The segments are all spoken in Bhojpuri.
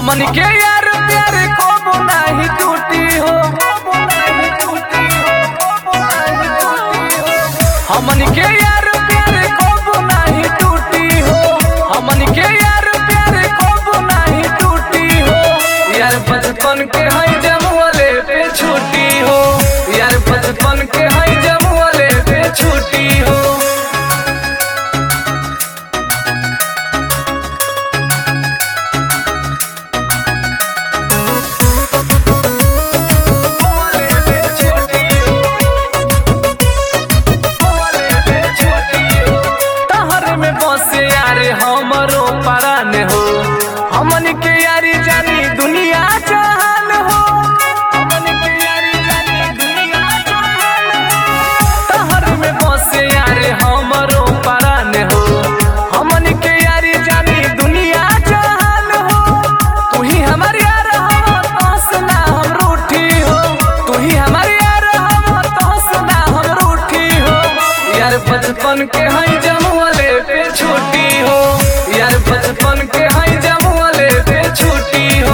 हमन के यार प्यार कबो नहीं टूटी हो, हमन के यार प्यार कबो नहीं टूटी हो, हमन के यार प्यार कबो नहीं टूटी हो। यार बचपन के है जमुआले पे छूटी हो, यार बचपन के है जमुआले पे छूटी हो। हमरो परान हो, हमन के यारी जानी दुनिया जहान हो, हमन के यारी जानी दुनिया जहान हो। तहर में बसे यारे हमरो परान हो, हमन के यारी जानी दुनिया जहान हो। तू ही हमार यार हम तोस ना हम रूठी हो, तू ही हमार यार हम तोस ना हम रूठी हो। यार बचपन के है जमुआले पे छूटी हो, यार बचपन के है जमुआले पे छूटी हो।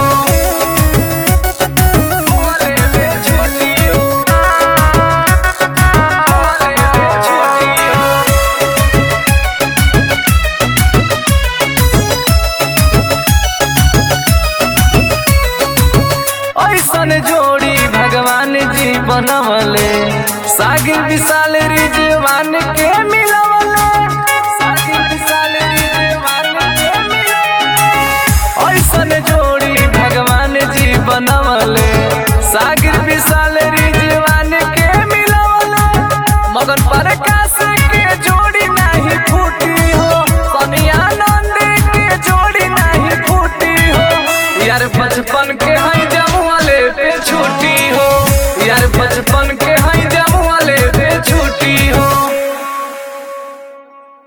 ऐसन जोड़ी भगवान जी बनवले, सागिर विशाल रिजवान के मिलवले, सागिर विशाल रिजवान के मिलवले। ऐसन जोड़ी भगवान जी बनवले, सागिर विशाल रिजवान के मिलवले। मगन प्रकाश के जोड़ी नहीं फूटी हो, सोनिया नंद के जोड़ी नहीं फूटी हो। यार बचपन के है